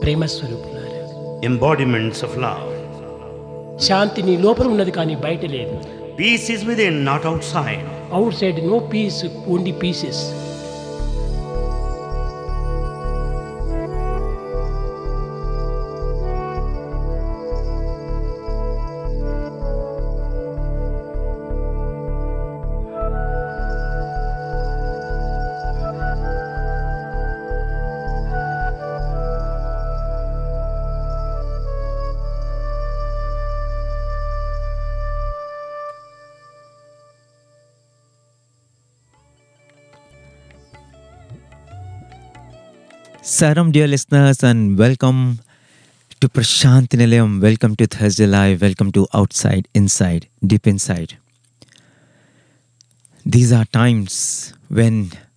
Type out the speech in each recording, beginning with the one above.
ప్రేమ స్వరూపులారా, embodiments of love. శాంతి నీ లోపల ఉన్నది కానీ బయట లేదు. Peace is within, not outside. Outside no peace, only pieces. Saram, dear listeners, and welcome to Prashanthi Nilayam. Welcome to Thursday Live. Welcome to Outside, Inside, Deep Inside. These are times when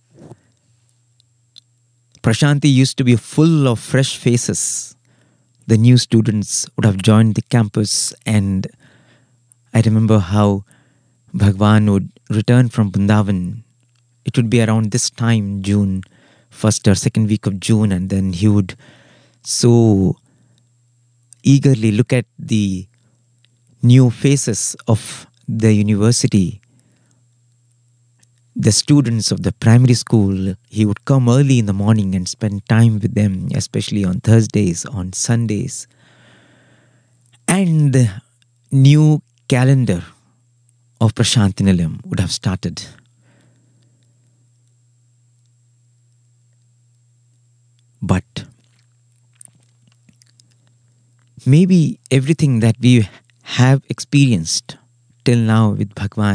Prashanthi used to be full of fresh faces. The new students would have joined the campus, and I remember how Bhagwan would return from Vrindavan. It would be around this time, June, first or second week of June, and then he would so eagerly look at the new faces of the university, the students of the primary school. He would come early in the morning and spend time with them, especially on Thursdays, on Sundays. And the new calendar of Prashanthi Nilayam would have started. But maybe everything that we have experienced till now with Bhagwan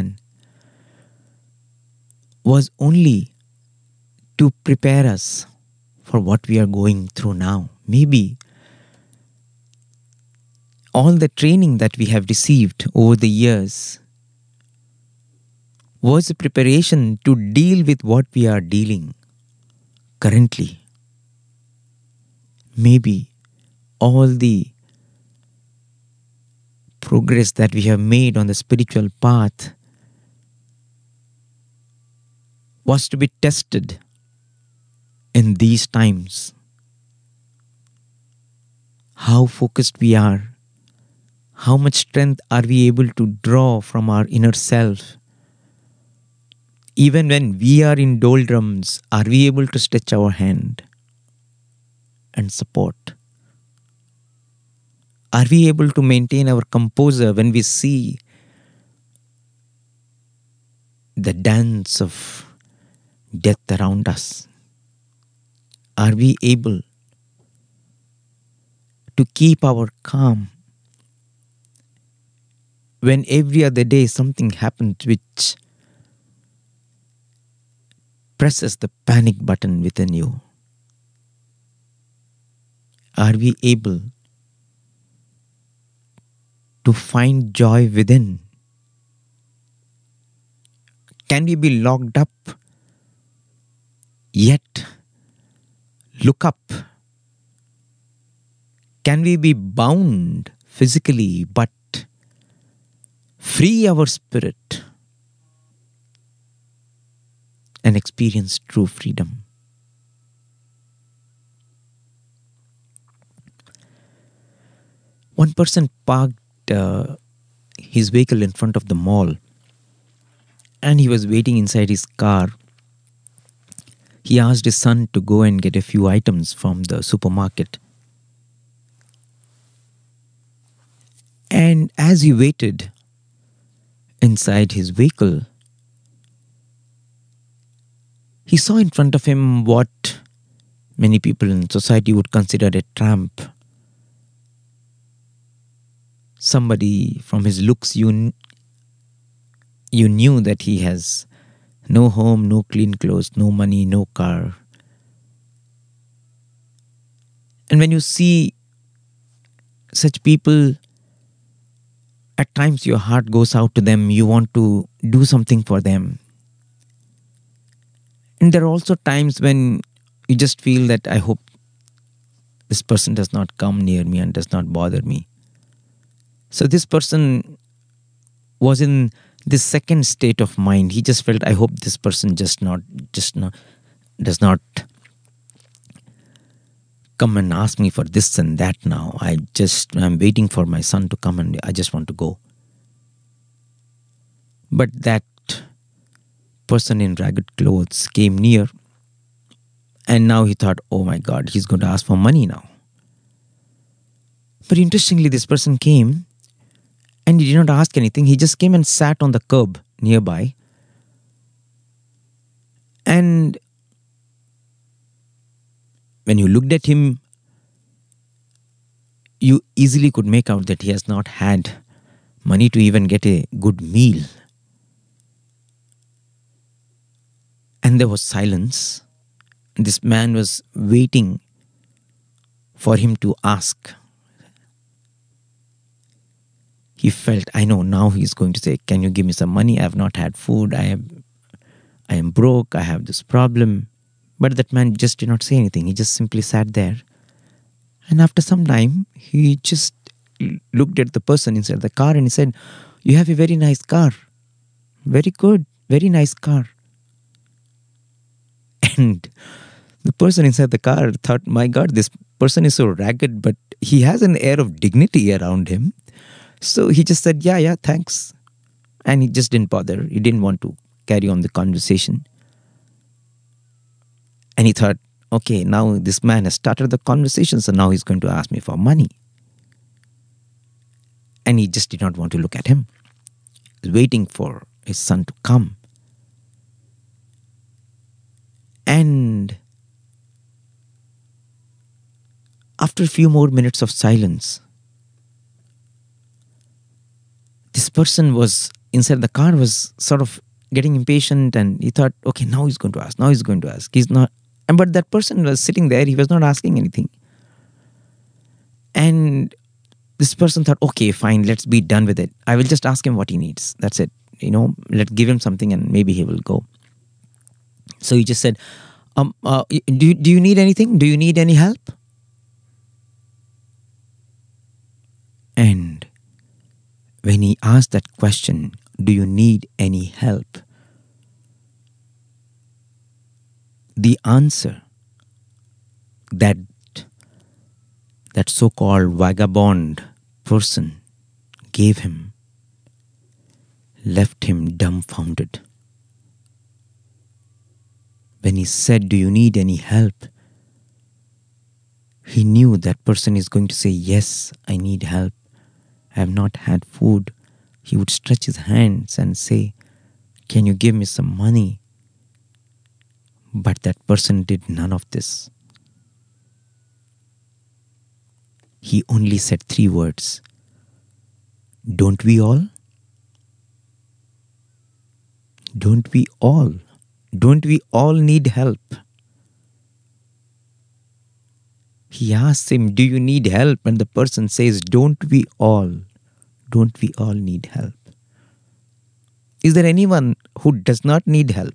was only to prepare us for what we are going through now. Maybe all the training that we have received over the years was a preparation to deal with what we are dealing currently. Maybe all the progress that we have made on the spiritual path was to be tested in these times. How focused we are, how much strength are we able to draw from our inner self. Even when we are in doldrums, are we able to stretch our hand and support? Are we able to maintain our composure when we see the dance of death around us? Are we able to keep our calm when every other day something happens which presses the panic button within you? Are we able to find joy within? Can we be locked up yet look up? Can we be bound physically but free our spirit and experience true freedom? One person parked his vehicle in front of the mall, and he was waiting inside his car. He asked his son to go and get a few items from the supermarket. And as he waited inside his vehicle, he saw in front of him what many people in society would consider a tramp. Somebody, from his looks, you knew that he has no home, no clean clothes, no money, no car. And when you see such people, at times your heart goes out to them. You want to do something for them. And there are also times when you just feel that I hope this person does not come near me and does not bother me. So this person was in this second state of mind. He just felt, I hope this person does not come and ask me for this and that now. I'm waiting for my son to come and I just want to go. But that person in ragged clothes came near, and now he thought, oh my God, he's going to ask for money now. But interestingly, this person came and he did not ask anything. He just came and sat on the curb nearby. And when you looked at him, you easily could make out that he has not had money to even get a good meal. And there was silence. This man was waiting for him to ask. He felt, I know now he's going to say, can you give me some money? I have not had food. I am broke. I have this problem. But that man just did not say anything. He just simply sat there. And after some time, he just looked at the person inside the car and he said, you have a very nice car. Very good. Very nice car. And the person inside the car thought, my God, this person is so ragged, but he has an air of dignity around him. So he just said, yeah, thanks. And he just didn't bother. He didn't want to carry on the conversation. And he thought, okay, now this man has started the conversation, so now he's going to ask me for money. And he just did not want to look at him. He was waiting for his son to come. And after a few more minutes of silence, this person was inside the car was sort of getting impatient, and he thought, okay, now he's going to ask. He's not. But that person was sitting there. He was not asking anything. And this person thought, okay, fine, let's be done with it. I will just ask him what he needs. That's it. Let's give him something and maybe he will go. So he just said, do you need anything? Do you need any help? And when he asked that question, do you need any help? The answer that so-called vagabond person gave him left him dumbfounded. When he said, do you need any help? He knew that person is going to say, yes, I need help. I have not had food. He would stretch his hands and say, can you give me some money? But that person did none of this. He only said 3 words. Don't we all? Don't we all? Don't we all need help? He asks him, do you need help? And the person says, don't we all? Don't we all need help? Is there anyone who does not need help?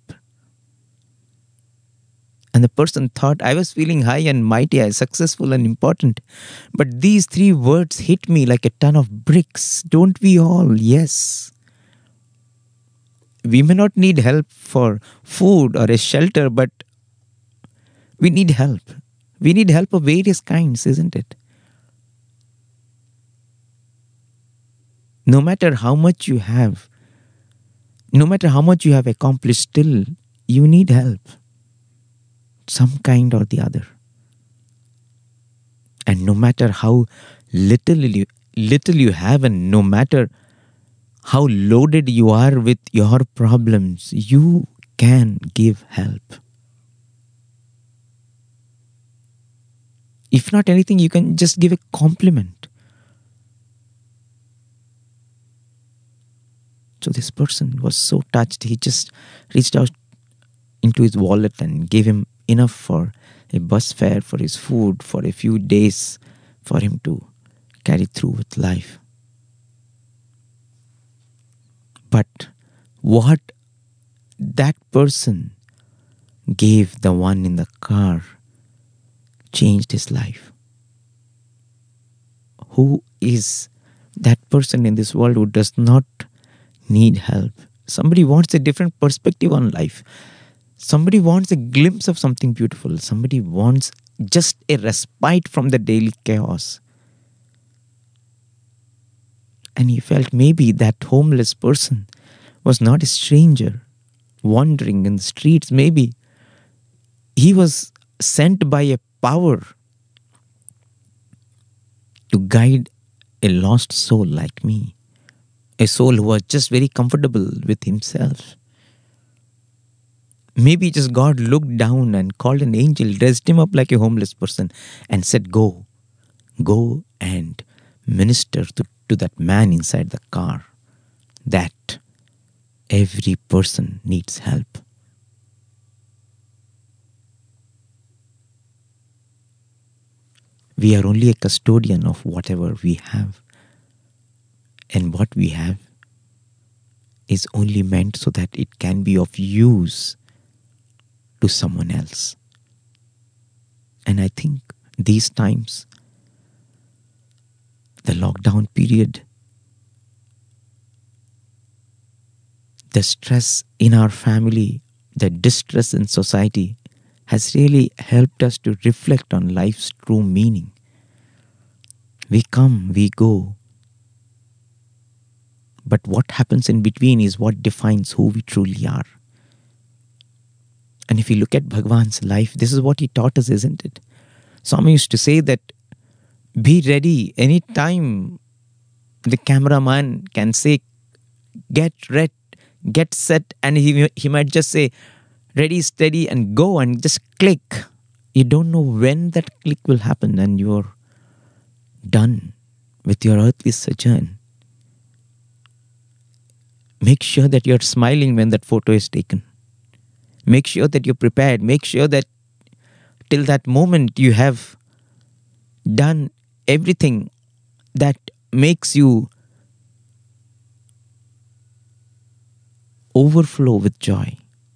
And the person thought, I was feeling high and mighty, I was successful and important. But these 3 words hit me like a ton of bricks. Don't we all? Yes. We may not need help for food or a shelter, but we need help. We need help of various kinds, isn't it? No matter how much you have, no matter how much you have accomplished, still you need help. Some kind or the other. And no matter how little you have, and no matter how loaded you are with your problems, you can give help. If not anything, you can just give a compliment. So this person was so touched, he just reached out into his wallet and gave him enough for a bus fare, for his food, for a few days, for him to carry through with life. But what that person gave the one in the car changed his life. Who is that person in this world who does not need help? Somebody wants a different perspective on life. Somebody wants a glimpse of something beautiful. Somebody wants just a respite from the daily chaos. And he felt maybe that homeless person was not a stranger wandering in the streets. Maybe he was sent by a power to guide a lost soul like me, a soul who was just very comfortable with himself. Maybe just God looked down and called an angel, dressed him up like a homeless person, and said, go and minister to that man inside the car, that every person needs help. We are only a custodian of whatever we have. And what we have is only meant so that it can be of use to someone else. And I think these times, the lockdown period, the stress in our family, the distress in society has really helped us to reflect on life's true meaning. We come, we go. But what happens in between is what defines who we truly are. And if you look at Bhagwan's life, this is what he taught us, isn't it? Swami used to say that be ready anytime the cameraman can say, get ready, get set, and he might just say, ready, steady, and go, and just click. You don't know when that click will happen and you're done with your earthly sojourn. Make sure that you're smiling when that photo is taken. Make sure that you're prepared. Make sure that till that moment you have done everything that makes you overflow with joy.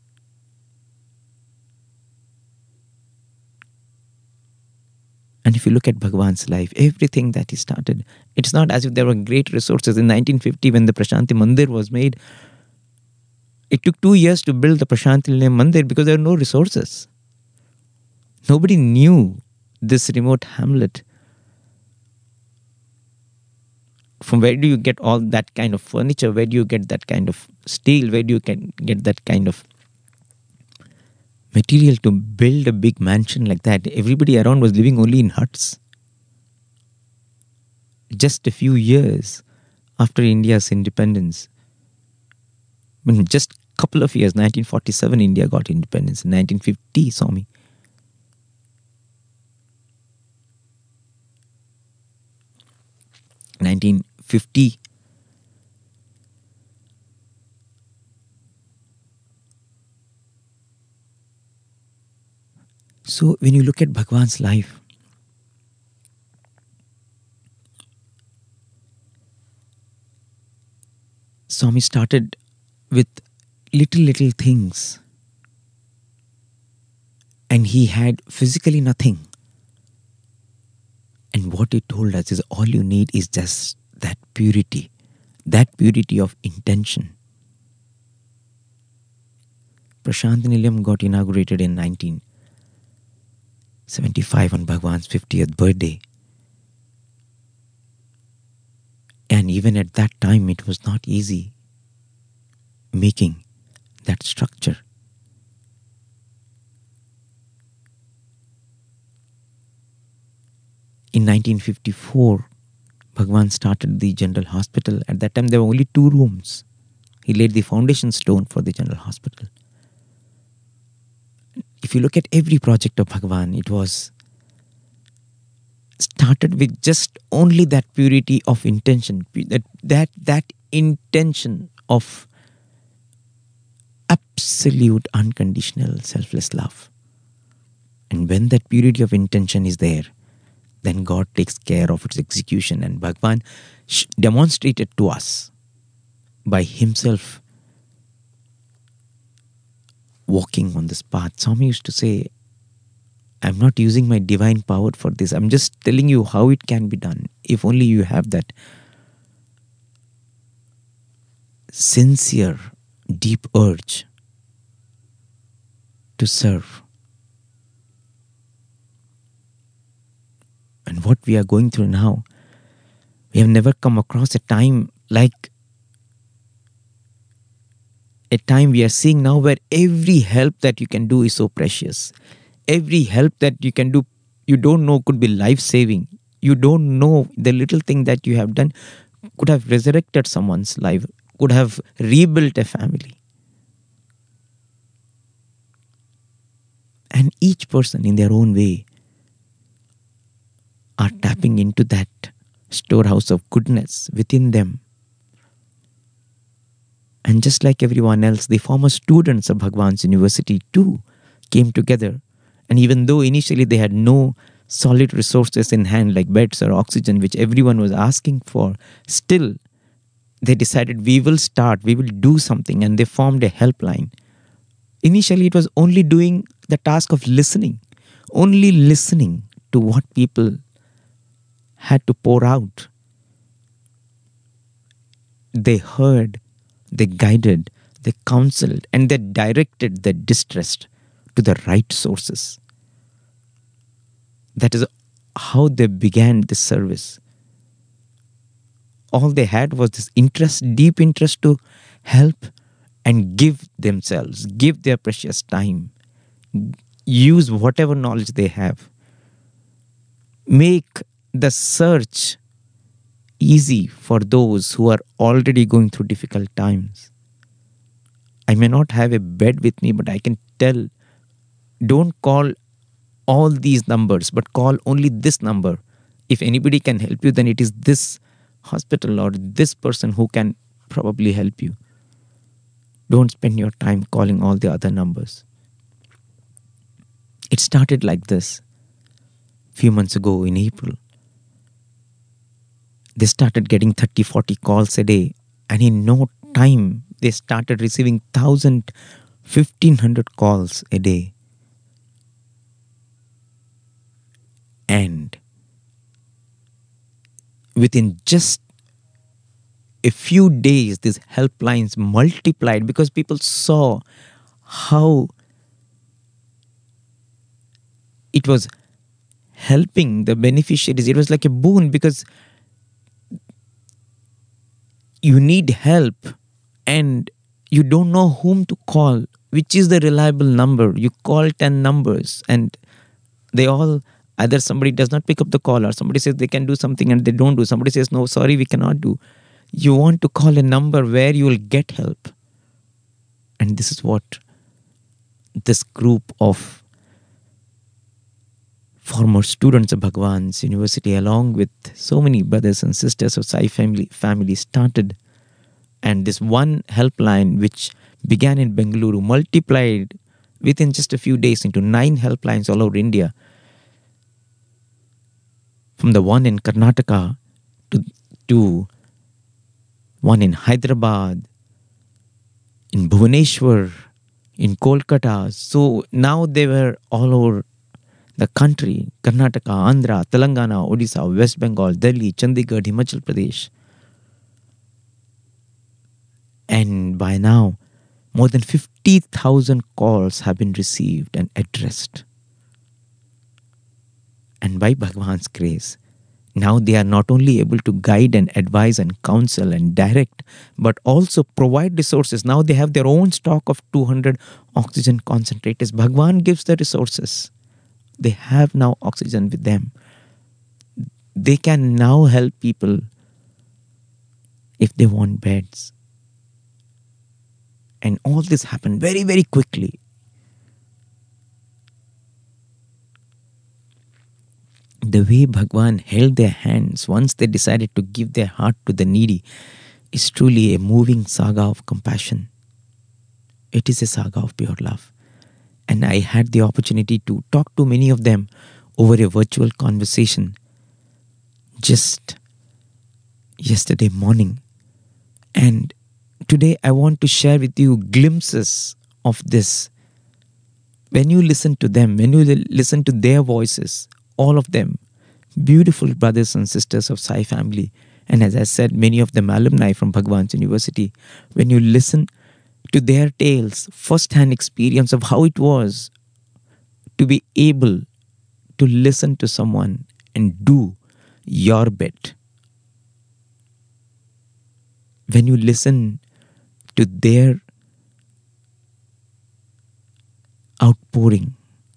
And if you look at Bhagwan's life, everything that he started, it's not as if there were great resources. In 1950, when the Prashanti Mandir was made, it took 2 years to build the Prashanti Nilayam Mandir because there were no resources. Nobody knew this remote hamlet. From where do you get all that kind of furniture? Where do you get that kind of steel? Where do you get that kind of material to build a big mansion like that? Everybody around was living only in huts. Just a few years after India's independence, just a couple of years, 1947, India got independence. In 1950, Swami. In 1950, so when you look at Bhagwan's life, Swami started with little things, and he had physically nothing. And what he told us is all you need is just that purity of intention. Prashanti Nilayam got inaugurated in 1975 on Bhagwan's 50th birthday. And even at that time, it was not easy making that structure. In 1954, Bhagwan started the General Hospital. At that time, there were only 2 rooms. He laid the foundation stone for the General Hospital. If you look at every project of Bhagwan, it was started with just only that purity of intention, that intention of absolute unconditional selfless love. And when that purity of intention is there, then God takes care of its execution. And Bhagwan demonstrated to us by himself walking on this path. Swami used to say, I'm not using my divine power for this. I'm just telling you how it can be done. If only you have that sincere, deep urge to serve. and what we are going through now. We have never come across a time like a time we are seeing now, where every help that you can do is so precious. Every help that you can do, you don't know, could be life-saving. You don't know, the little thing that you have done could have resurrected someone's life, could have rebuilt a family. And each person in their own way are tapping into that storehouse of goodness within them. And just like everyone else, the former students of Bhagwan's University too came together. And even though initially they had no solid resources in hand like beds or oxygen, which everyone was asking for, still they decided, we will do something, and they formed a helpline. Initially it was only doing the task of listening, only listening to what people had to pour out. They heard, they guided, they counseled, and they directed the distressed to the right sources. That is how they began this service. All they had was this interest, deep interest to help and give themselves, give their precious time, use whatever knowledge they have. Make the search easy for those who are already going through difficult times. I may not have a bed with me, but I can tell, don't call all these numbers, but call only this number. If anybody can help you, then it is this hospital or this person who can probably help you. Don't spend your time calling all the other numbers. It started like this. A few months ago in April, they started getting 30-40 calls a day, and in no time they started receiving 1,000, 1,500 calls a day. And within just a few days, these helplines multiplied because people saw how it was helping the beneficiaries. It was like a boon, because you need help and you don't know whom to call, which is the reliable number. You call 10 numbers and they all, either somebody does not pick up the call, or somebody says they can do something and they don't do. Somebody says, no, sorry, we cannot do. You want to call a number where you will get help. And this is what this group of former students of Bhagwan's University, along with so many brothers and sisters of Sai family started. And this one helpline, which began in Bengaluru, multiplied within just a few days into 9 helplines all over India. From the one in Karnataka to one in Hyderabad, in Bhubaneswar, in Kolkata. So now they were all over the country: Karnataka, Andhra, Telangana, Odisha, West Bengal, Delhi, Chandigarh, Himachal Pradesh. And by now, more than 50,000 calls have been received and addressed. And by Bhagwan's grace, now they are not only able to guide and advise and counsel and direct, but also provide resources. Now they have their own stock of 200 oxygen concentrators. Bhagwan gives the resources. They have now oxygen with them. They can now help people if they want beds. And all this happened very, very quickly. The way Bhagwan held their hands once they decided to give their heart to the needy is truly a moving saga of compassion. It is a saga of pure love. And I had the opportunity to talk to many of them over a virtual conversation just yesterday morning. And today I want to share with you glimpses of this. When you listen to them, when you listen to their voices, all of them, beautiful brothers and sisters of Sai family, and as I said, many of them alumni from Bhagwan's University, when you listen to their tales, first-hand experience of how it was to be able to listen to someone and do your bit. When you listen to their outpouring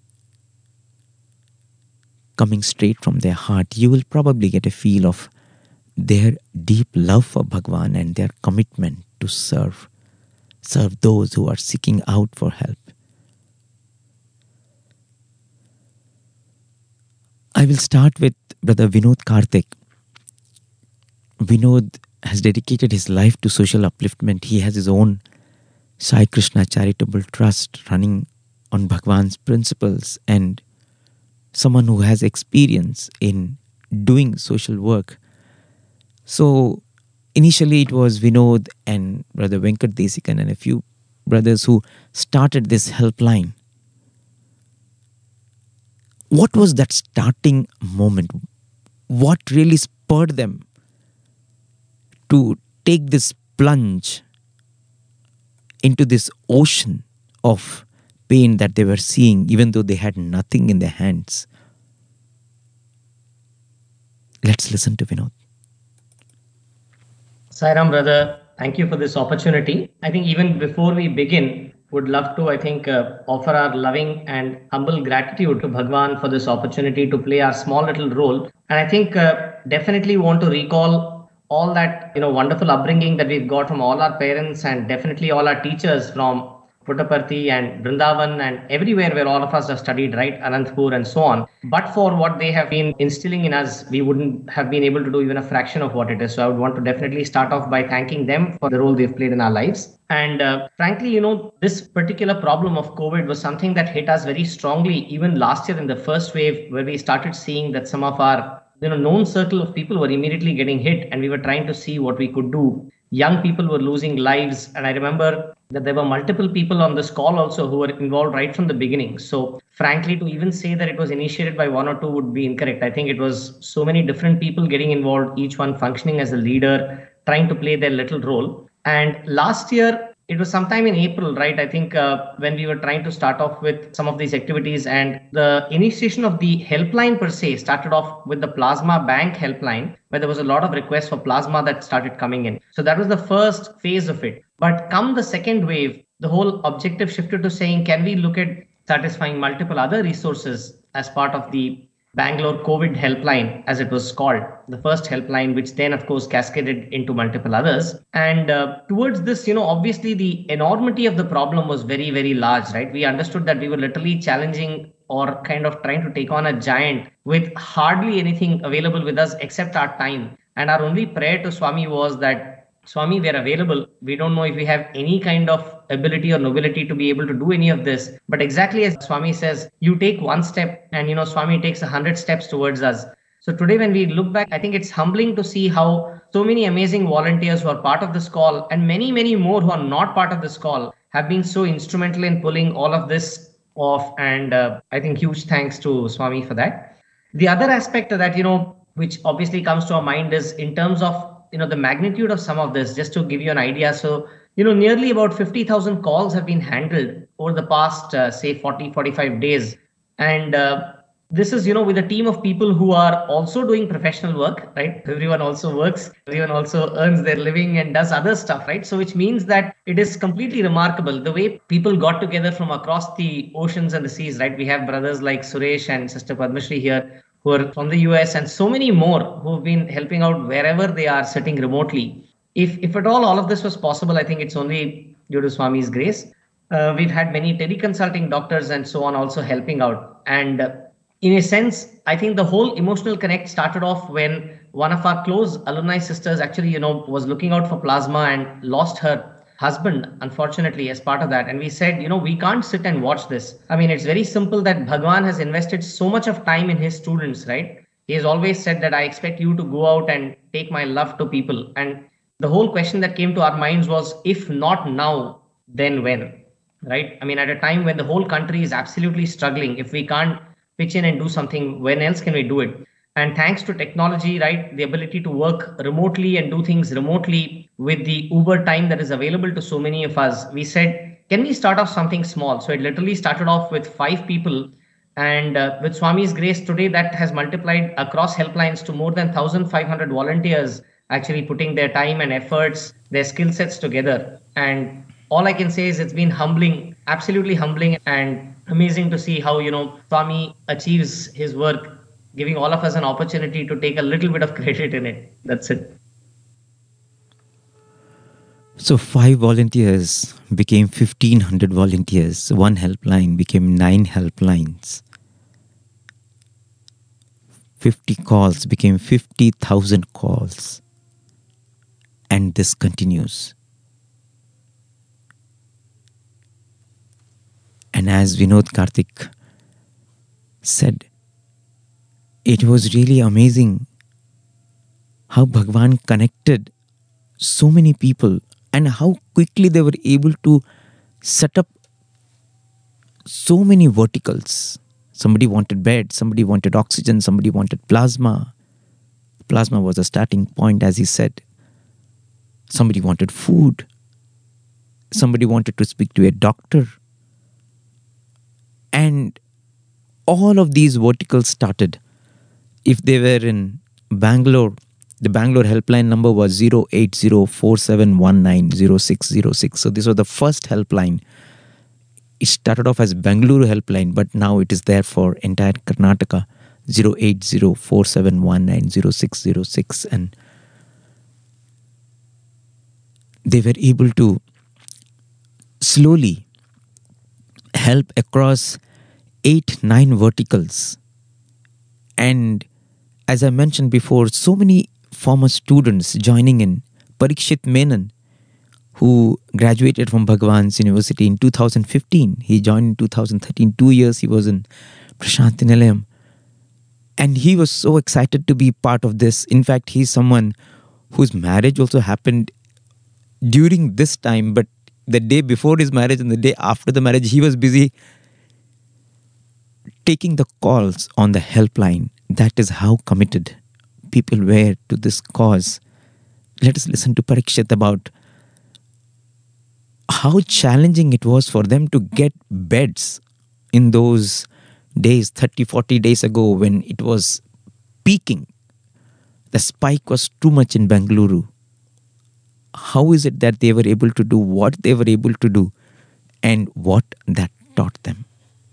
coming straight from their heart, you will probably get a feel of their deep love for Bhagwan and their commitment to serve those who are seeking out for help. I will start with Brother Vinod Karthik. Vinod has dedicated his life to social upliftment. He has his own Sai Krishna Charitable Trust running on Bhagwan's principles, and someone who has experience in doing social work. So initially it was Vinod and Brother Venkat Desikan and a few brothers who started this helpline. What was that starting moment? What really spurred them to take this plunge into this ocean of pain that they were seeing, even though they had nothing in their hands? Let's listen to Vinod. Sairam, brother, thank you for this opportunity. I think even before we begin, would love to, offer our loving and humble gratitude to Bhagwan for this opportunity to play our small little role. And I think definitely want to recall all that, wonderful upbringing that we've got from all our parents and definitely all our teachers from Puttaparthi and Vrindavan and everywhere where all of us have studied, right? Anantapur and so on. But for what they have been instilling in us, we wouldn't have been able to do even a fraction of what it is. So I would want to definitely start off by thanking them for the role they've played in our lives. And frankly, this particular problem of COVID was something that hit us very strongly even last year in the first wave, where we started seeing that some of our known circle of people were immediately getting hit, and we were trying to see what we could do. Young people were losing lives, and I remember that there were multiple people on this call also who were involved right from the beginning. So frankly, to even say that it was initiated by one or two would be incorrect. I think it was so many different people getting involved, each one functioning as a leader, trying to play their little role. And last year, it was sometime in April, right? I think when we were trying to start off with some of these activities, and the initiation of the helpline per se started off with the plasma bank helpline, where there was a lot of requests for plasma that started coming in. So that was the first phase of it. But come the second wave, the whole objective shifted to saying, can we look at satisfying multiple other resources as part of the Bangalore COVID helpline, as it was called, the first helpline, which then, of course, cascaded into multiple others. And towards this, obviously the enormity of the problem was very, very large, right? We understood that we were literally challenging or kind of trying to take on a giant with hardly anything available with us except our time. And our only prayer to Swami was that, Swami, we are available. We don't know if we have any kind of ability or nobility to be able to do any of this. But exactly as Swami says, you take one step and, Swami takes 100 steps towards us. So today when we look back, I think it's humbling to see how so many amazing volunteers who are part of this call and many, many more who are not part of this call have been so instrumental in pulling all of this off. And I think huge thanks to Swami for that. The other aspect of that, which obviously comes to our mind is in terms of the magnitude of some of this, just to give you an idea. So, nearly about 50,000 calls have been handled over the past, say 40, 45 days. And this is, with a team of people who are also doing professional work, right? Everyone also works, everyone also earns their living and does other stuff, right? So which means that it is completely remarkable the way people got together from across the oceans and the seas, right? We have brothers like Suresh and Sister Padmashri here, who are from the US, and so many more who have been helping out wherever they are sitting remotely. If at all of this was possible, I think it's only due to Swami's grace. We've had many teleconsulting doctors and so on also helping out. And in a sense, I think the whole emotional connect started off when one of our close alumni sisters actually, was looking out for plasma and lost her husband, unfortunately, as part of that. And we said, we can't sit and watch this. I mean, it's very simple that Bhagwan has invested so much of time in his students, right? He has always said that I expect you to go out and take my love to people. And the whole question that came to our minds was, if not now, then when, right? I mean, at a time when the whole country is absolutely struggling, if we can't pitch in and do something, when else can we do it? And thanks to technology, right, the ability to work remotely and do things remotely with the Uber time that is available to so many of us, we said, can we start off something small? So it literally started off with 5 people And with Swami's grace today, that has multiplied across helplines to more than 1,500 volunteers actually putting their time and efforts, their skill sets together. And all I can say is it's been humbling, absolutely humbling and amazing to see how, Swami achieves his work, giving all of us an opportunity to take a little bit of credit in it. That's it. So 5 volunteers became 1,500 volunteers. One helpline became 9 helplines. 50 calls became 50,000 calls. And this continues. And as Vinod Karthik said, it was really amazing how Bhagwan connected so many people and how quickly they were able to set up so many verticals. Somebody wanted bed, somebody wanted oxygen, somebody wanted plasma. Plasma was a starting point, as he said. Somebody wanted food. Somebody wanted to speak to a doctor. And all of these verticals started. If they were in Bangalore, the Bangalore helpline number was 08047190606. So this was the first helpline. It started off as Bangalore helpline, but now it is there for entire Karnataka, 08047190606. And they were able to slowly help across 8-9 verticals. And as I mentioned before, so many former students joining in. Parikshit Menon, who graduated from Bhagwan's University in 2015. He joined in 2013. 2 years he was in Prashanti Nilayam. And he was so excited to be part of this. In fact, he's someone whose marriage also happened during this time, but the day before his marriage and the day after the marriage, he was busy taking the calls on the helpline. That is how committed people were to this cause. Let us listen to Parikshit about how challenging it was for them to get beds in those days, 30, 40 days ago, when it was peaking. The spike was too much in Bengaluru. How is it that they were able to do what they were able to do and what that taught them?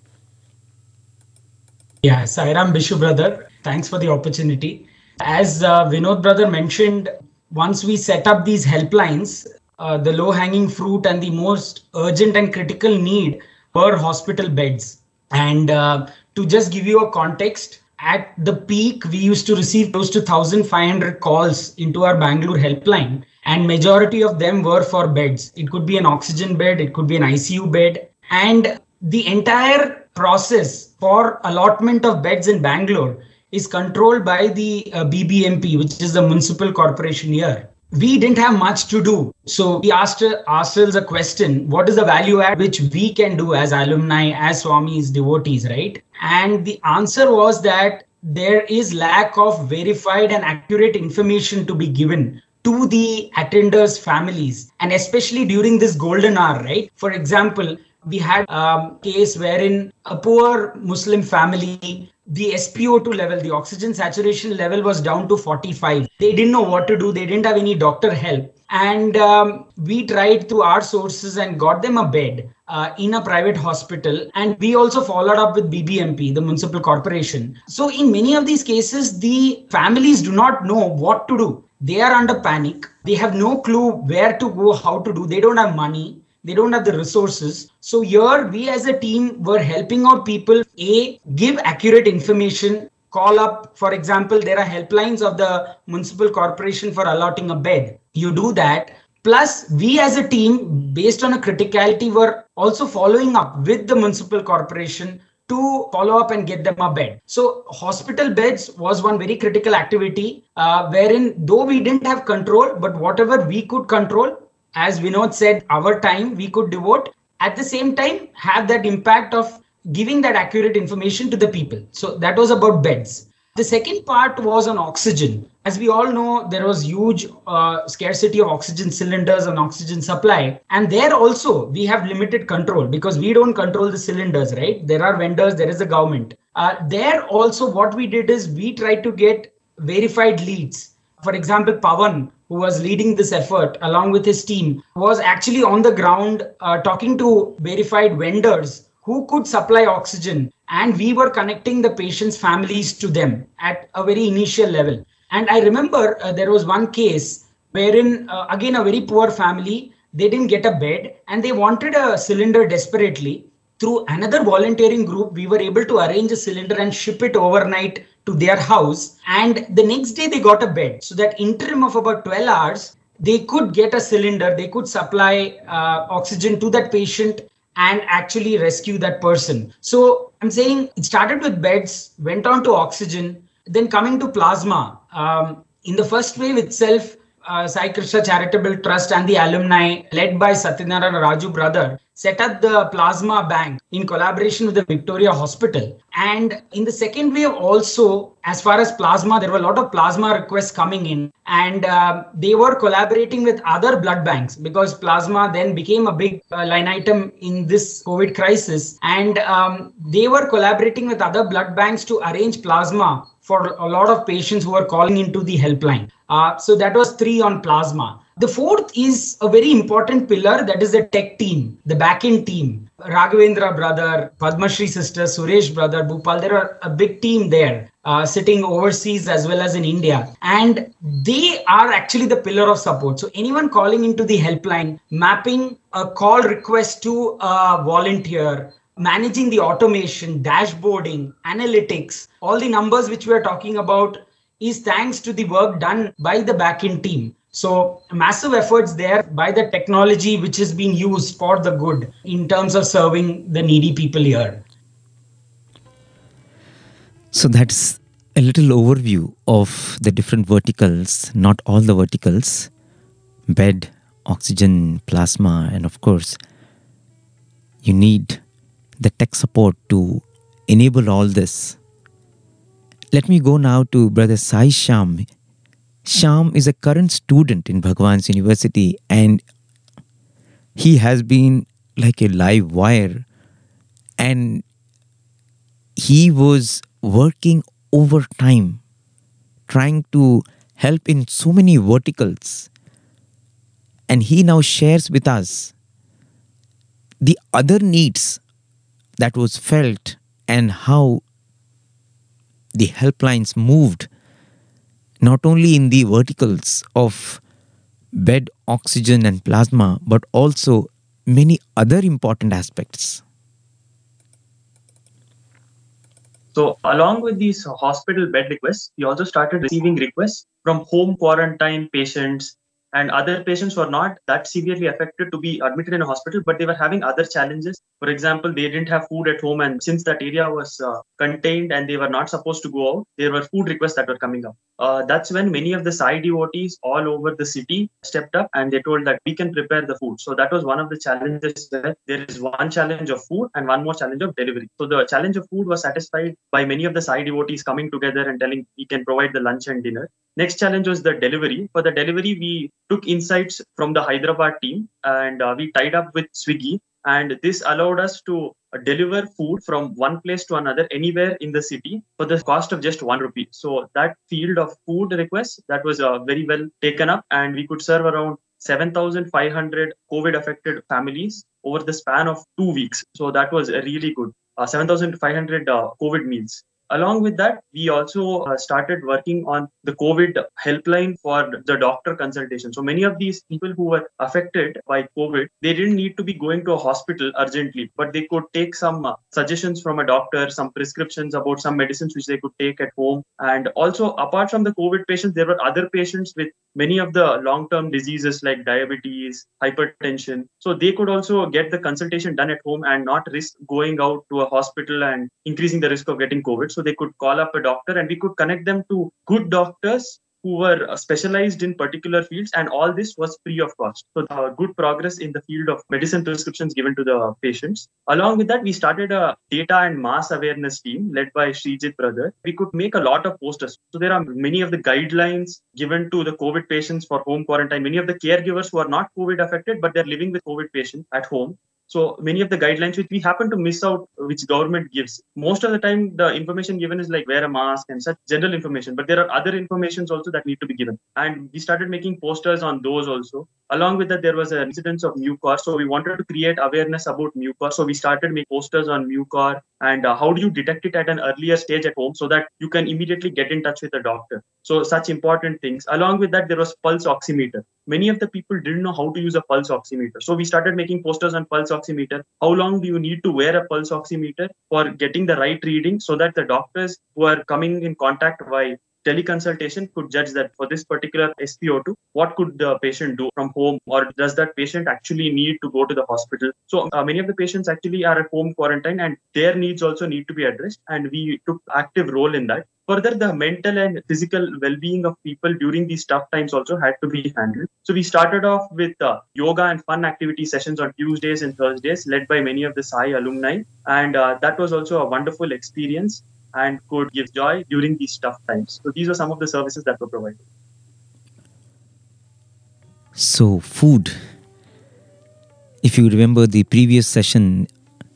Yeah, Sairam Bishu brother, thanks for the opportunity. As Vinod brother mentioned, once we set up these helplines, the low-hanging fruit and the most urgent and critical need were hospital beds. And to just give you a context, at the peak, we used to receive close to 1,500 calls into our Bangalore helpline, and majority of them were for beds. It could be an oxygen bed, it could be an ICU bed, and the entire process for allotment of beds in Bangalore is controlled by the BBMP, which is the municipal corporation here. We didn't have much to do. So we asked ourselves a question: what is the value add which we can do as alumni, as Swami's devotees, right? And the answer was that there is lack of verified and accurate information to be given to the attenders' families, and especially during this golden hour, right? For example, we had a case wherein a poor Muslim family, the SpO2 level, the oxygen saturation level was down to 45. They didn't know what to do. They didn't have any doctor help. And we tried through our sources and got them a bed in a private hospital. And we also followed up with BBMP, the municipal corporation. So in many of these cases, the families do not know what to do. They are under panic. They have no clue where to go, how to do. They don't have money. They don't have the resources. So here we as a team were helping out people, give accurate information, call up. For example, there are helplines of the municipal corporation for allotting a bed. You do that. Plus, we as a team, based on a criticality, were also following up with the municipal corporation to follow up and get them a bed. So hospital beds was one very critical activity wherein though we didn't have control, but whatever we could control, as Vinod said, our time we could devote, at the same time have that impact of giving that accurate information to the people. So that was about beds. The second part was on oxygen. As we all know, there was huge scarcity of oxygen cylinders and oxygen supply. And there also, we have limited control because we don't control the cylinders, right? There are vendors, there is the government. There also, what we did is we tried to get verified leads. For example, Pawan, who was leading this effort along with his team, was actually on the ground talking to verified vendors who could supply oxygen. And we were connecting the patients' families to them at a very initial level. And I remember there was one case wherein, again, a very poor family, they didn't get a bed and they wanted a cylinder desperately. Through another volunteering group, we were able to arrange a cylinder and ship it overnight to their house. And the next day they got a bed. So that interim of about 12 hours, they could get a cylinder, they could supply oxygen to that patient and actually rescue that person. So I'm saying it started with beds, went on to oxygen, then coming to plasma. In the first wave itself, Sai Krishna Charitable Trust and the alumni led by Satyanarayana Raju brother set up the plasma bank in collaboration with the Victoria Hospital. And in the second wave also, as far as plasma, there were a lot of plasma requests coming in, and they were collaborating with other blood banks because plasma then became a big line item in this COVID crisis. And they were collaborating with other blood banks to arrange plasma for a lot of patients who are calling into the helpline. So that was 3 on plasma. The fourth is a very important pillar, that is the tech team, the back-end team. Raghavendra brother, Padma Shri sister, Suresh brother, Bhupal, there are a big team there sitting overseas as well as in India. And they are actually the pillar of support. So anyone calling into the helpline, mapping a call request to a volunteer, managing the automation, dashboarding, analytics, all the numbers which we are talking about is thanks to the work done by the back-end team. So massive efforts there by the technology which is being used for the good in terms of serving the needy people here. So that's a little overview of the different verticals, not all the verticals, bed, oxygen, plasma, and of course, you need the tech support to enable all this. Let me go now to Brother Sai Shyam. Shyam is a current student in Bhagwan's University and he has been like a live wire, and he was working overtime trying to help in so many verticals, and he now shares with us the other needs that was felt and how the helplines moved not only in the verticals of bed, oxygen and plasma, but also many other important aspects. So along with these hospital bed requests, we also started receiving requests from home quarantine patients and other patients who are not that severely affected to be admitted in a hospital, but they were having other challenges. For example, they didn't have food at home, and since that area was contained and they were not supposed to go out, there were food requests that were coming up. That's when many of the Sai devotees all over the city stepped up and they told that we can prepare the food. So that was one of the challenges. There is one challenge of food and one more challenge of delivery. So the challenge of food was satisfied by many of the Sai devotees coming together and telling we can provide the lunch and dinner. Next challenge was the delivery. For the delivery, we took insights from the Hyderabad team and we tied up with Swiggy. And this allowed us to deliver food from one place to another anywhere in the city for the cost of just ₹1. So that field of food requests, that was very well taken up, and we could serve around 7,500 COVID affected families over the span of 2 weeks. So that was really good. 7,500 COVID meals. Along with that, we also started working on the COVID helpline for the doctor consultation. So many of these people who were affected by COVID, they didn't need to be going to a hospital urgently, but they could take some suggestions from a doctor, some prescriptions about some medicines which they could take at home. And also, apart from the COVID patients, there were other patients with many of the long-term diseases like diabetes, hypertension. So they could also get the consultation done at home and not risk going out to a hospital and increasing the risk of getting COVID. So they could call up a doctor and we could connect them to good doctors who were specialized in particular fields, and all this was free of cost. So good progress in the field of medicine prescriptions given to the patients. Along with that, we started a data and mass awareness team led by Srijit brother. We could make a lot of posters. So there are many of the guidelines given to the COVID patients for home quarantine. Many of the caregivers who are not COVID affected, but they're living with COVID patients at home. So many of the guidelines which we happen to miss out, which government gives. Most of the time, the information given is like wear a mask and such general information, but there are other informations also that need to be given. And we started making posters on those also. Along with that, there was an incidence of Mucor. So we wanted to create awareness about Mucor. So we started making posters on Mucor and how do you detect it at an earlier stage at home so that you can immediately get in touch with a doctor. So such important things. Along with that, there was pulse oximeter. Many of the people didn't know how to use a pulse oximeter. So we started making posters on pulse oximeter. How long do you need to wear a pulse oximeter for getting the right reading so that the doctors who are coming in contact by teleconsultation could judge that for this particular SpO2, what could the patient do from home, or does that patient actually need to go to the hospital? So many of the patients actually are at home quarantine and their needs also need to be addressed, and we took active role in that. Further, the mental and physical well-being of people during these tough times also had to be handled. So we started off with yoga and fun activity sessions on Tuesdays and Thursdays, led by many of the Sai alumni. And that was also a wonderful experience and could give joy during these tough times. So these are some of the services that were provided. So food. If you remember the previous session,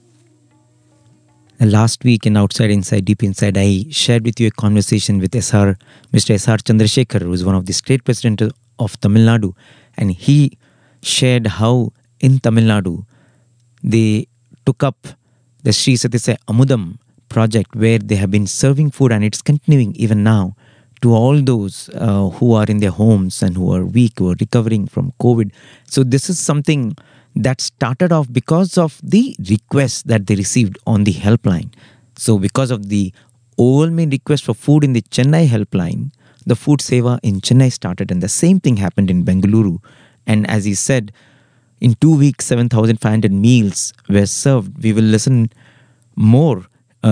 last week in Outside Inside Deep Inside, I shared with you a conversation with Mr. S.R. Chandrasekhar, who is one of the state president of Tamil Nadu. And he shared how in Tamil Nadu, they took up the Sri Satyasai Amudam project where they have been serving food, and it's continuing even now to all those who are in their homes and who are weak, who are recovering from COVID. So this is something that started off because of the requests that they received on the helpline. So because of the overwhelming request for food in the Chennai helpline, the Food Seva in Chennai started, and the same thing happened in Bengaluru. And as he said, in 2 weeks, 7,500 meals were served. We will listen more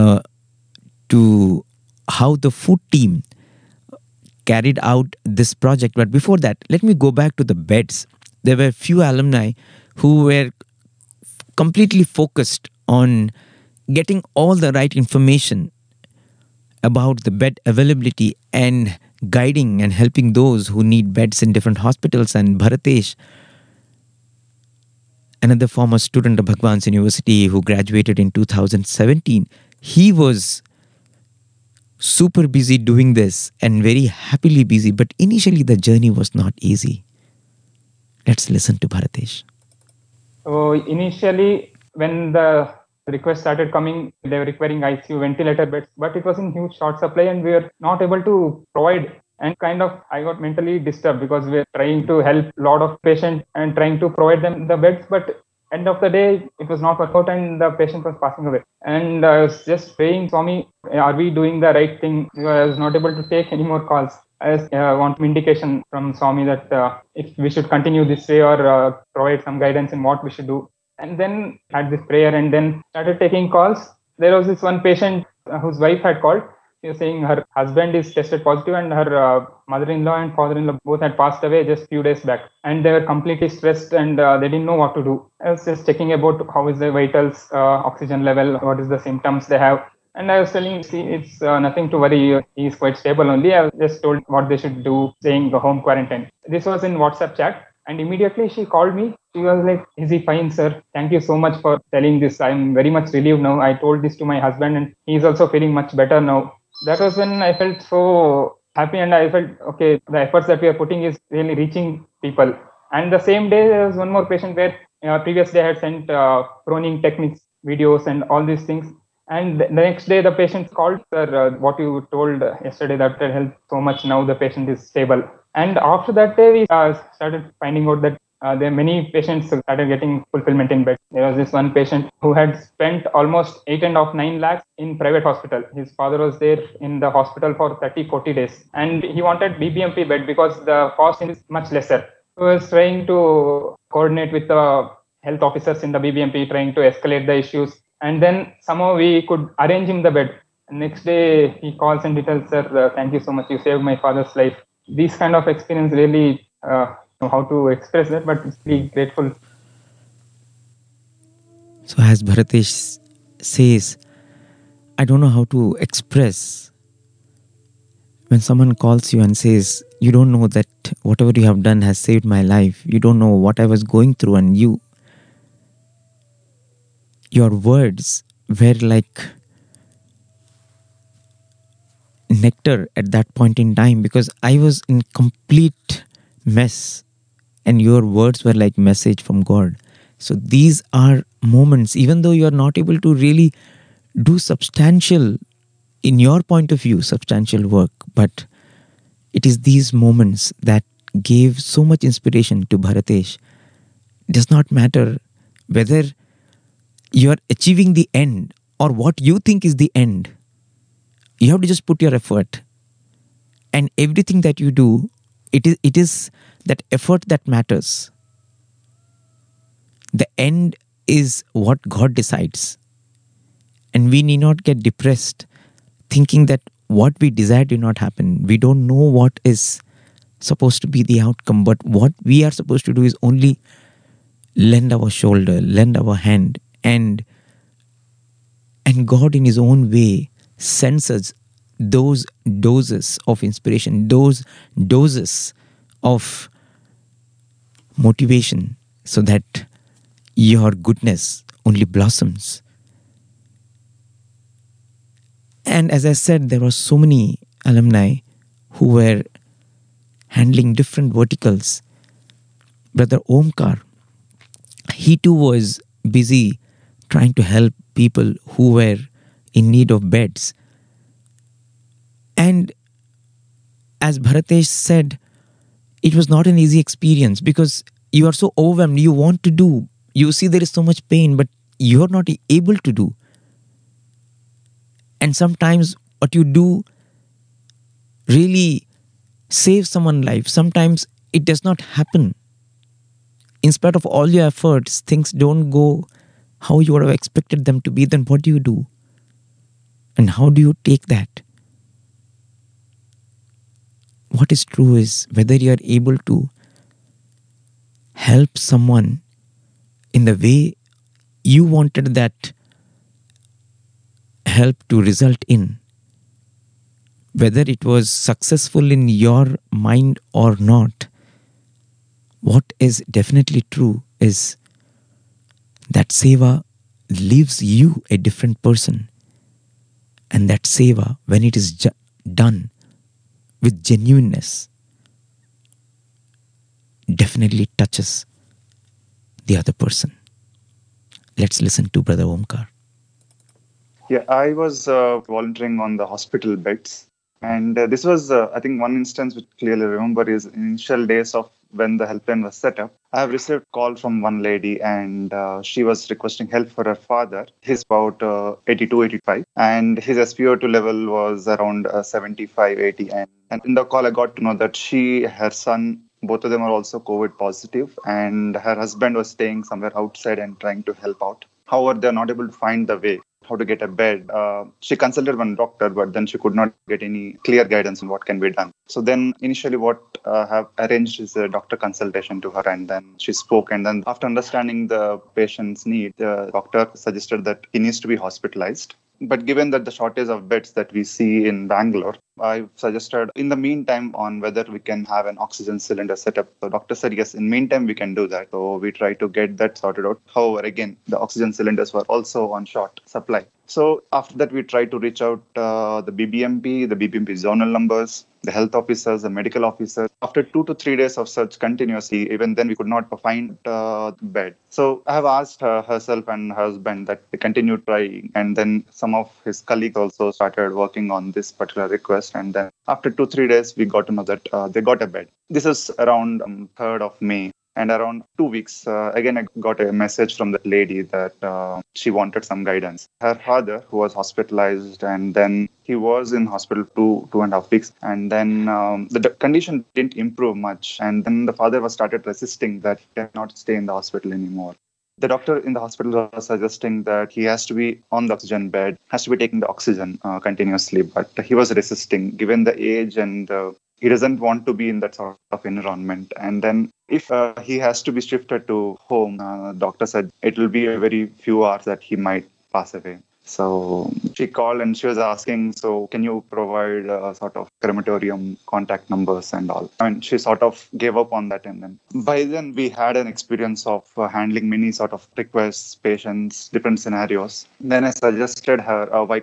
to how the food team carried out this project. But before that, let me go back to the beds. There were few alumni who were completely focused on getting all the right information about the bed availability and guiding and helping those who need beds in different hospitals. And Bharatesh, another former student of Bhagwan's University who graduated in 2017, he was super busy doing this and very happily busy. But initially the journey was not easy. Let's listen to Bharatesh. So initially, when the requests started coming, they were requiring ICU ventilator beds, but it was in huge short supply and we were not able to provide. And I got mentally disturbed because we were trying to help a lot of patients and trying to provide them the beds, but end of the day, it was not worked out and the patient was passing away. And I was just praying, Swami, are we doing the right thing? I was not able to take any more calls. I want indication from Swami that if we should continue this way or provide some guidance in what we should do. And then had this prayer and then started taking calls. There was this one patient whose wife had called. She was saying her husband is tested positive and her mother-in-law and father-in-law both had passed away just a few days back. And they were completely stressed and they didn't know what to do. I was just checking about how is the vitals, oxygen level, what is the symptoms they have. And I was telling, see, it's nothing to worry. He is quite stable only. I just told what they should do, saying the home quarantine. This was in WhatsApp chat. And immediately she called me. She was like, is he fine, sir? Thank you so much for telling this. I'm very much relieved now. I told this to my husband and he's also feeling much better now. That was when I felt so happy and I felt, okay, the efforts that we are putting is really reaching people. And the same day, there was one more patient where previous day I had sent proning techniques, videos and all these things. And the next day, the patient called, sir, what you told yesterday, that helped so much. Now the patient is stable. And after that day, we started finding out that there are many patients who started getting fulfillment in bed. There was this one patient who had spent almost 8.5-9 lakhs in private hospital. His father was there in the hospital for 30-40 days. And he wanted BBMP bed because the cost is much lesser. He was trying to coordinate with the health officers in the BBMP, trying to escalate the issues. And then somehow we could arrange him the bed. Next day he calls and he tells, sir, thank you so much. You saved my father's life. these kind of experience really know how to express that, but it's really grateful. So as Bharatesh says, I don't know how to express when someone calls you and says, you don't know that whatever you have done has saved my life. You don't know what I was going through, and your words were like nectar at that point in time, because I was in complete mess and your words were like message from God. So these are moments, even though you are not able to really do substantial, in your point of view, substantial work, but it is these moments that gave so much inspiration to Bharatesh. It does not matter whether you are achieving the end or what you think is the end. You have to just put your effort, and everything that you do, it is that effort that matters. The end is what God decides, and we need not get depressed thinking that what we desire did not happen. We don't know what is supposed to be the outcome, but what we are supposed to do is only lend our shoulder, lend our hand, and God in His own way sends us those doses of inspiration, those doses of motivation, so that your goodness only blossoms. And as I said, there were so many alumni who were handling different verticals. Brother Omkar, he too was busy trying to help people who were in need of beds. And as Bharatesh said, it was not an easy experience, because you are so overwhelmed. You want to do. You see there is so much pain, but you are not able to do. And sometimes what you do really saves someone's life. Sometimes it does not happen. In spite of all your efforts, things don't go how you would have expected them to be. Then what do you do? And how do you take that? What is true is whether you are able to help someone in the way you wanted that help to result in, whether it was successful in your mind or not. What is definitely true is that seva leaves you a different person, and that seva, when it is done with genuineness, definitely touches the other person. Let's listen to Brother Omkar. Yeah, I was volunteering on the hospital beds. And this was, I think, one instance which clearly remember is initial days of when the helpline was set up. I have received a call from one lady, and she was requesting help for her father. He's about 82, 85, and his SpO2 level was around 75, 80. And in the call, I got to know that her son, both of them are also COVID positive, and her husband was staying somewhere outside and trying to help out. However, they're not able to find the way how to get a bed. She consulted one doctor, but then she could not get any clear guidance on what can be done. So then initially what I have arranged is a doctor consultation to her, and then she spoke. And then after understanding the patient's need, the doctor suggested that he needs to be hospitalized. But given that the shortage of beds that we see in Bangalore, I suggested in the meantime on whether we can have an oxygen cylinder set up. The doctor said, yes, in meantime we can do that. So we tried to get that sorted out. However, again, the oxygen cylinders were also on short supply. So after that, we tried to reach out the BBMP zonal numbers, the health officers, the medical officers. After 2 to 3 days of search continuously, even then we could not find the bed. So I have asked herself and her husband that they continue trying. And then some of his colleagues also started working on this particular request. And then after 2-3 days, we got to know that they got a bed. This is around 3rd of May. And around 2 weeks, again, I got a message from the lady that she wanted some guidance. Her father, who was hospitalized, and then he was in hospital 2.5 weeks. And then the condition didn't improve much. And then the father was started resisting that he cannot stay in the hospital anymore. The doctor in the hospital was suggesting that he has to be on the oxygen bed, has to be taking the oxygen continuously. But he was resisting, given the age and he doesn't want to be in that sort of environment. And then if he has to be shifted to home, doctor said it will be a very few hours that he might pass away. So she called and she was asking, so can you provide sort of crematorium contact numbers and all? I mean, she sort of gave up on that. And then by then we had an experience of handling many sort of requests, patients, different scenarios. Then I suggested her, why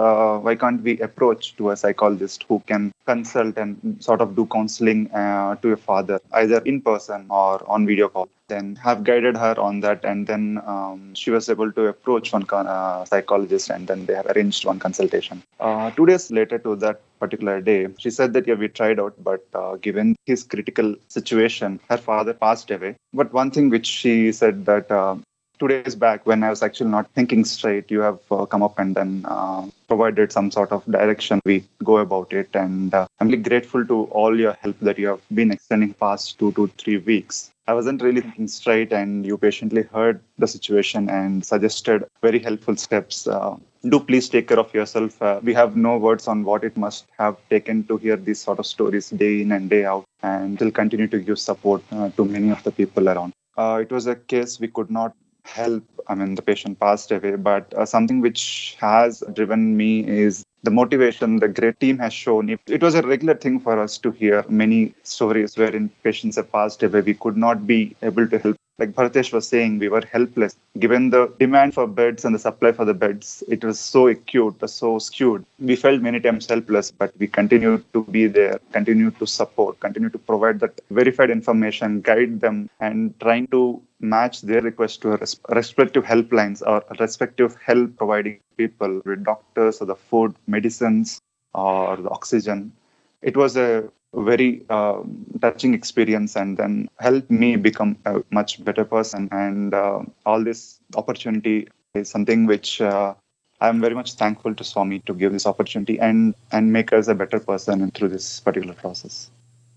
can't we approach to a psychologist who can consult and sort of do counseling to your father, either in person or on video call. Then have guided her on that, and then she was able to approach one psychologist, and then they have arranged one consultation. 2 days later to that particular day, she said that, yeah, we tried out, but given his critical situation, her father passed away. But one thing which she said that 2 days back, when I was actually not thinking straight, you have come up and then provided some sort of direction. We go about it, and I'm really grateful to all your help that you have been extending past 2 to 3 weeks. I wasn't really thinking straight, and you patiently heard the situation and suggested very helpful steps. Do please take care of yourself. We have no words on what it must have taken to hear these sort of stories day in and day out, and will continue to give support to many of the people around. It was a case we could not help. I mean, the patient passed away, but something which has driven me is the motivation the great team has shown. It was a regular thing for us to hear many stories wherein patients have passed away. We could not be able to help. Like Bhartesh was saying, we were helpless. Given the demand for beds and the supply for the beds, it was so acute, so skewed. We felt many times helpless, but we continued to be there, continued to support, continued to provide that verified information, guide them, and trying to match their request to respective helplines or respective help providing people with doctors or the food, medicines, or the oxygen. It was a very touching experience, and then helped me become a much better person. And all this opportunity is something which I'm very much thankful to Swami to give this opportunity and make us a better person through this particular process.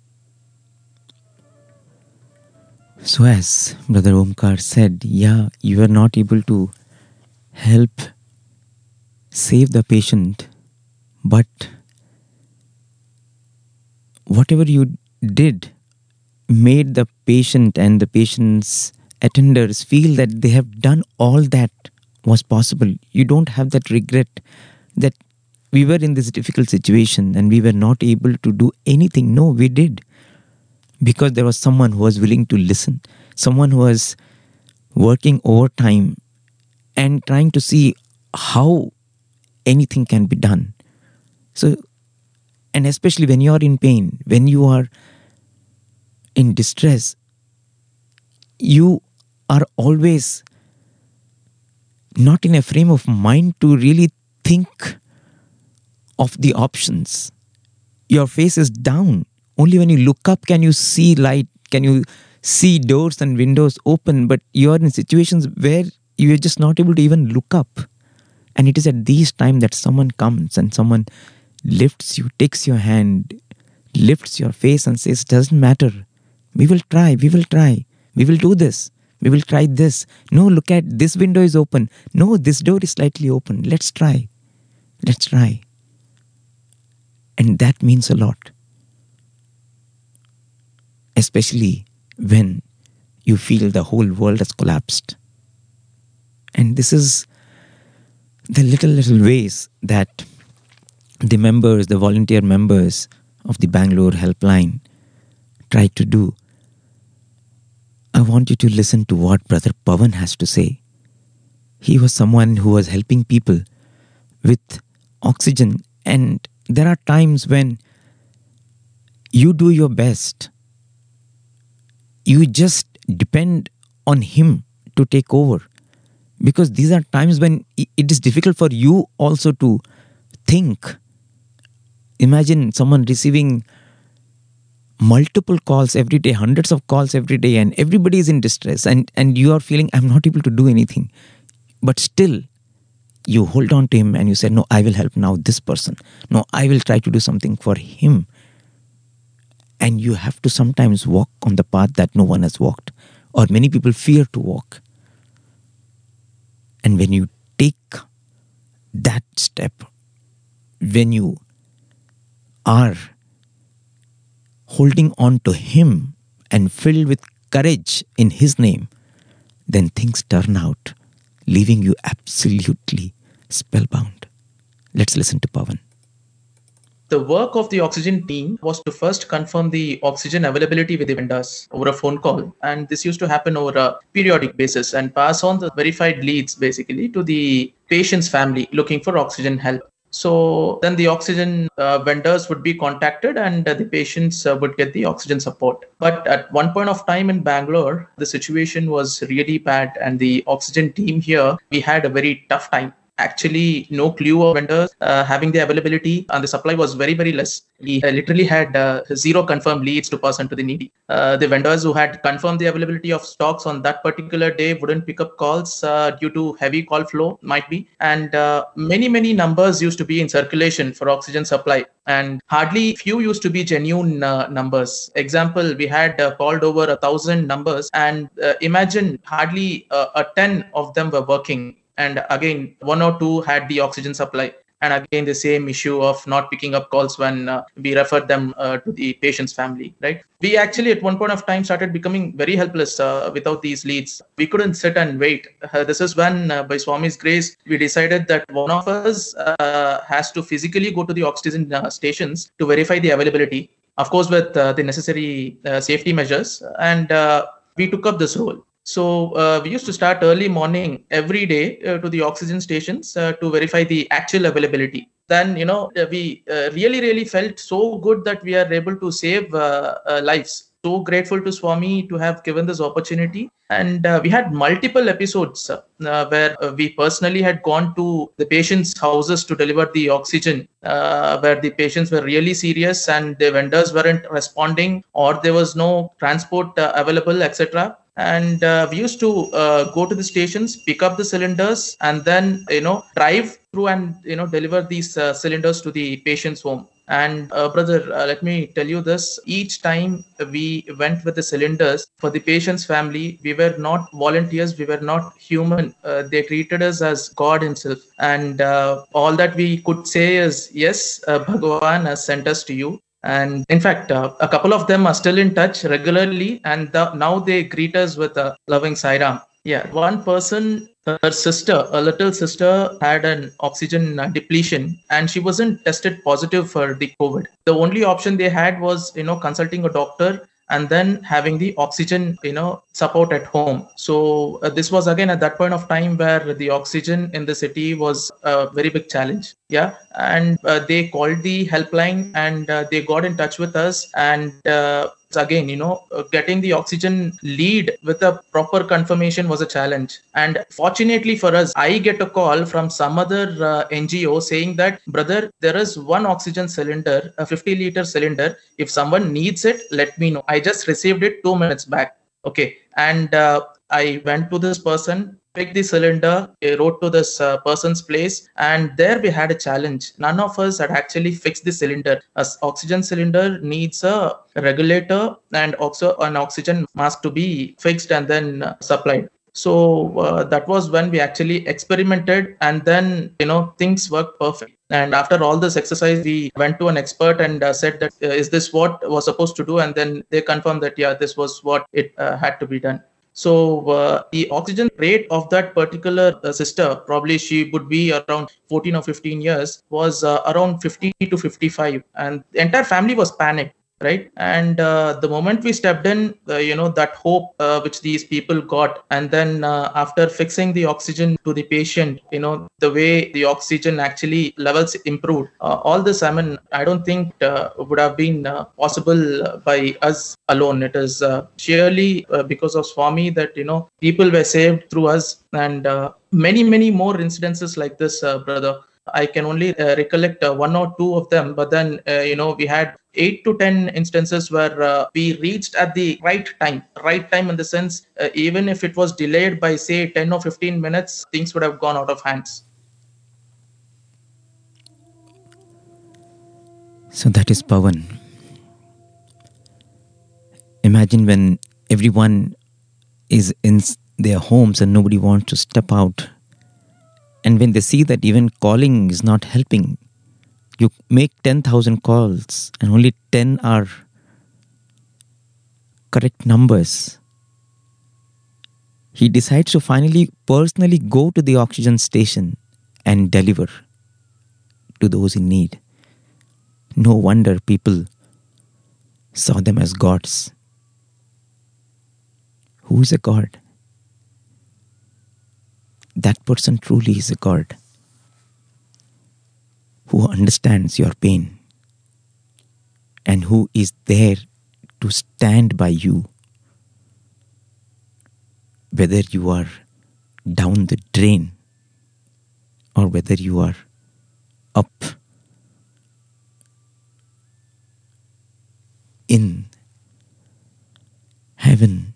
So as Brother Omkar said, yeah, you were not able to help save the patient, but whatever you did made the patient and the patient's attenders feel that they have done all that was possible. You don't have that regret that we were in this difficult situation and we were not able to do anything. No, we did. Because there was someone who was willing to listen, someone who was working overtime and trying to see how anything can be done. So, and especially when you are in pain, when you are in distress, you are always not in a frame of mind to really think of the options. Your face is down. Only when you look up can you see light, can you see doors and windows open, but you are in situations where you are just not able to even look up. And it is at these times that someone comes and someone lifts you, takes your hand, lifts your face and says, doesn't matter. We will try. We will do this. We will try this. No, look at this window is open. No, this door is slightly open. Let's try. And that means a lot. Especially when you feel the whole world has collapsed. And this is the little ways that the volunteer members of the Bangalore helpline try to do. I want you to listen to what Brother Pavan has to say. He was someone who was helping people with oxygen, and there are times when you do your best. You just depend on him to take over, because these are times when it is difficult for you also to think. Imagine someone receiving multiple calls every day, hundreds of calls every day, and everybody is in distress, and you are feeling, I'm not able to do anything. But still, you hold on to him and you say, no, I will help now this person. No, I will try to do something for him. And you have to sometimes walk on the path that no one has walked, or many people fear to walk. And when you take that step, when you are holding on to him and filled with courage in his name, then things turn out, leaving you absolutely spellbound. Let's listen to Pawan. The work of the oxygen team was to first confirm the oxygen availability with the vendors over a phone call. And this used to happen over a periodic basis and pass on the verified leads basically to the patient's family looking for oxygen help. So then the oxygen vendors would be contacted and the patients would get the oxygen support. But at one point of time in Bangalore, the situation was really bad and the oxygen team here, we had a very tough time. Actually, no clue of vendors having the availability, and the supply was very, very less. We literally had zero confirmed leads to pass on to the needy. The vendors who had confirmed the availability of stocks on that particular day wouldn't pick up calls due to heavy call flow, might be. And many numbers used to be in circulation for oxygen supply. And hardly few used to be genuine numbers. Example, we had called over 1,000 numbers, and imagine hardly 10 of them were working. And again, 1 or 2 had the oxygen supply. And again, the same issue of not picking up calls when we referred them to the patient's family, right? We actually at one point of time started becoming very helpless without these leads. We couldn't sit and wait. This is when, by Swami's grace, we decided that one of us has to physically go to the oxygen stations to verify the availability, of course, with the necessary safety measures. And we took up this role. So we used to start early morning every day to the oxygen stations to verify the actual availability. Then, we really felt so good that we are able to save lives. So grateful to Swami to have given this opportunity. And we had multiple episodes where we personally had gone to the patients' houses to deliver the oxygen, where the patients were really serious and the vendors weren't responding or there was no transport available, etc. And we used to go to the stations, pick up the cylinders, and then drive through and deliver these cylinders to the patient's home. And brother, let me tell you this: each time we went with the cylinders for the patient's family, we were not volunteers, we were not human. They treated us as God Himself, and all that we could say is, yes, Bhagavan has sent us to you. And in fact, a couple of them are still in touch regularly, and now they greet us with a loving Sairam. Yeah, one person, her sister, a little sister, had an oxygen depletion, and she wasn't tested positive for the COVID. The only option they had was, consulting a doctor and then having the oxygen, support at home. So this was again at that point of time where the oxygen in the city was a very big challenge. Yeah, and they called the helpline and they got in touch with us. And again, getting the oxygen lead with a proper confirmation was a challenge. And fortunately for us, I get a call from some other NGO saying that, brother, there is one oxygen cylinder, a 50-liter cylinder. If someone needs it, let me know. I just received it 2 minutes back. Okay. And I went to this person, picked the cylinder, wrote to this person's place, and there we had a challenge. None of us had actually fixed the cylinder. An oxygen cylinder needs a regulator and also an oxygen mask to be fixed and then supplied. So that was when we actually experimented, and then things worked perfect. And after all this exercise, we went to an expert and said that is this what was supposed to do? And then they confirmed that yeah, this was what it had to be done. So the oxygen rate of that particular sister, probably she would be around 14 or 15 years, was around 50 to 55, and the entire family was panicked. Right. And the moment we stepped in, that hope which these people got. And then after fixing the oxygen to the patient, the way the oxygen actually levels improved. All this, I don't think would have been possible by us alone. It is sheerly because of Swami that, people were saved through us, and many more incidences like this, brother. I can only recollect 1 or 2 of them, but then, we had 8 to 10 instances where we reached at the right time in the sense, even if it was delayed by say 10 or 15 minutes, things would have gone out of hands. So that is Pawan. Imagine when everyone is in their homes and nobody wants to step out. And when they see that even calling is not helping, you make 10,000 calls and only 10 are correct numbers, he decides to finally personally go to the oxygen station and deliver to those in need. No wonder people saw them as gods. Who is a god? That person truly is a god who understands your pain and who is there to stand by you, whether you are down the drain or whether you are up in heaven.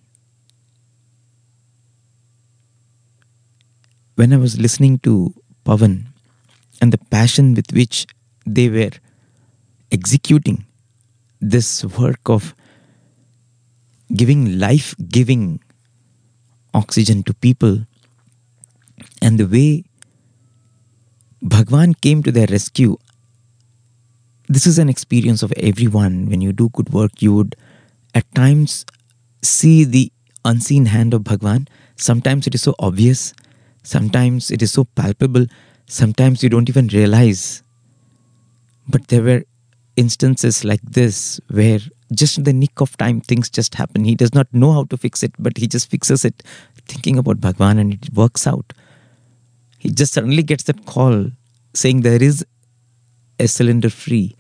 When I was listening to Pavan and the passion with which they were executing this work of giving life-giving oxygen to people, and the way Bhagwan came to their rescue, this is an experience of everyone. When you do good work, you would at times see the unseen hand of Bhagwan. Sometimes it is so obvious, sometimes it is so palpable, sometimes you don't even realize. But there were instances like this where just in the nick of time things just happen. He does not know how to fix it, but he just fixes it thinking about Bhagwan, and it works out. He just suddenly gets that call saying there is a cylinder free.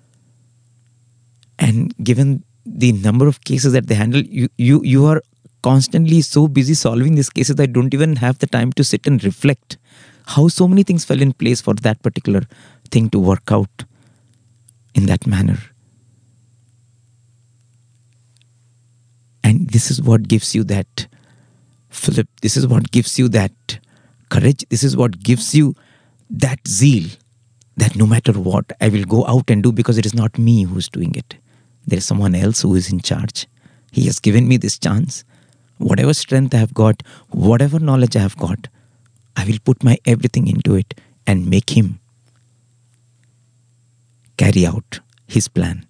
And given the number of cases that they handle, you are constantly so busy solving these cases that I don't even have the time to sit and reflect how so many things fell in place for that particular thing to work out in that manner. And this is what gives you that flip. This is what gives you that courage. This is what gives you that zeal that no matter what, I will go out and do, because it is not me who's doing it. There is someone else who is in charge. He has given me this chance. Whatever strength I have got, whatever knowledge I have got, I will put my everything into it and make him carry out his plan.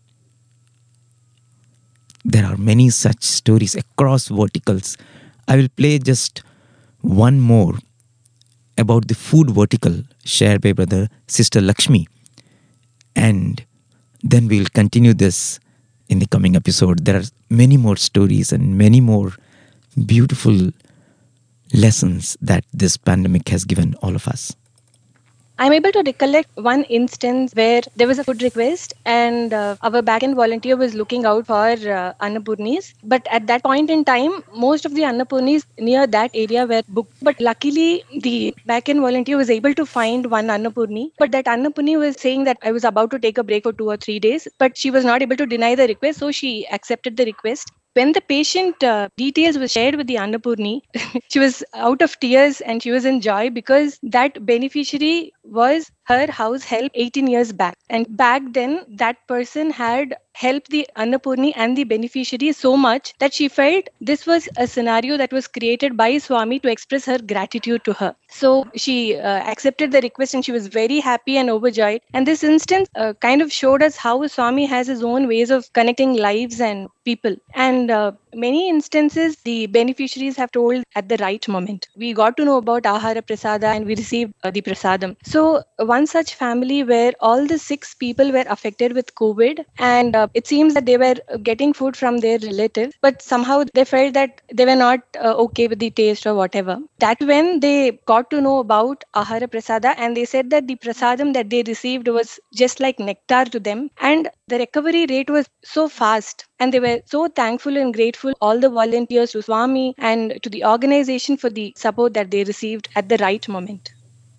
There are many such stories across verticals. I will play just one more about the food vertical shared by brother Sister Lakshmi. And then we will continue this in the coming episode. There are many more stories and many more beautiful lessons that this pandemic has given all of us. I'm able to recollect one instance where there was a food request and our back-end volunteer was looking out for Annapurnis. But at that point in time, most of the Annapurnis near that area were booked. But luckily, the back-end volunteer was able to find one Annapurni. But that Annapurni was saying that I was about to take a break for 2 or 3 days, but she was not able to deny the request, so she accepted the request. When the patient details were shared with the Annapurni, she was out of tears and she was in joy because that beneficiary was her house help 18 years back. And back then, that person had helped the Annapurni and the beneficiary so much that she felt this was a scenario that was created by Swami to express her gratitude to her. So she accepted the request and she was very happy and overjoyed. And this instance kind of showed us how Swami has his own ways of connecting lives and people. And many instances, the beneficiaries have told at the right moment. We got to know about Ahara Prasada and we received the Prasadam. So one such family where all the 6 people were affected with COVID, and it seems that they were getting food from their relatives, but somehow they felt that they were not okay with the taste or whatever. That when they got to know about Ahara Prasada, and they said that the Prasadam that they received was just like nectar to them, and the recovery rate was so fast. And they were so thankful and grateful, all the volunteers, to Swami and to the organization for the support that they received at the right moment.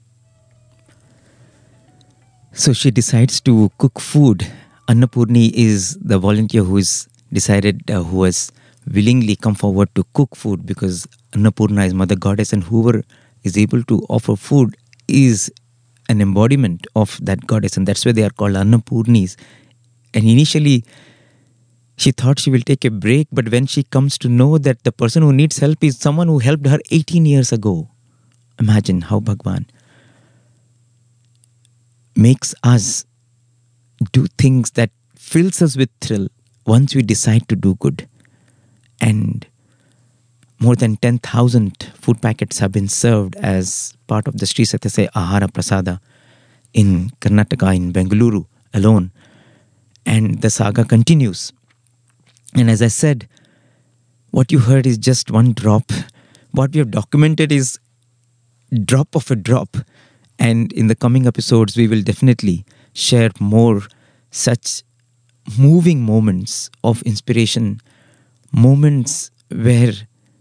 So she decides to cook food. Annapurni is the volunteer who is decided, who has willingly come forward to cook food, because Annapurna is Mother Goddess, and whoever is able to offer food is an embodiment of that goddess, and that's why they are called Annapurnis. And initially, she thought she will take a break, but when she comes to know that the person who needs help is someone who helped her 18 years ago, imagine how Bhagwan makes us do things that fills us with thrill once we decide to do good. and more than 10,000 food packets have been served as part of the Sri Satyasai Ahara Prasada in Karnataka, in Bengaluru alone. And the saga continues. And as I said, what you heard is just one drop. What we have documented is drop of a drop. And in the coming episodes, we will definitely share more such moving moments of inspiration, moments where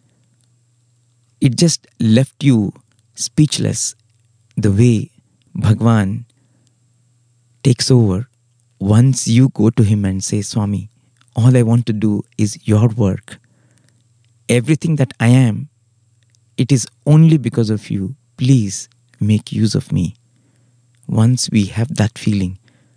it just left you speechless, the way Bhagwan takes over once you go to him and say, Swami, all I want to do is your work. Everything that I am, it is only because of you. Please make use of me. Once we have that feeling,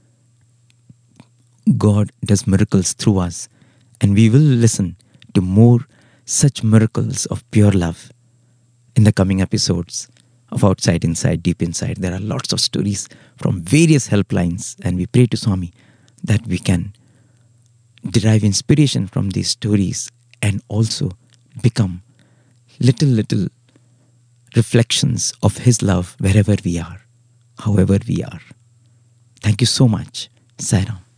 God does miracles through us, and we will listen to more such miracles of pure love in the coming episodes of Outside Inside, Deep Inside. There are lots of stories from various helplines, and we pray to Swami that we can derive inspiration from these stories and also become little reflections of His love wherever we are, however we are. Thank you so much. Sai Ram.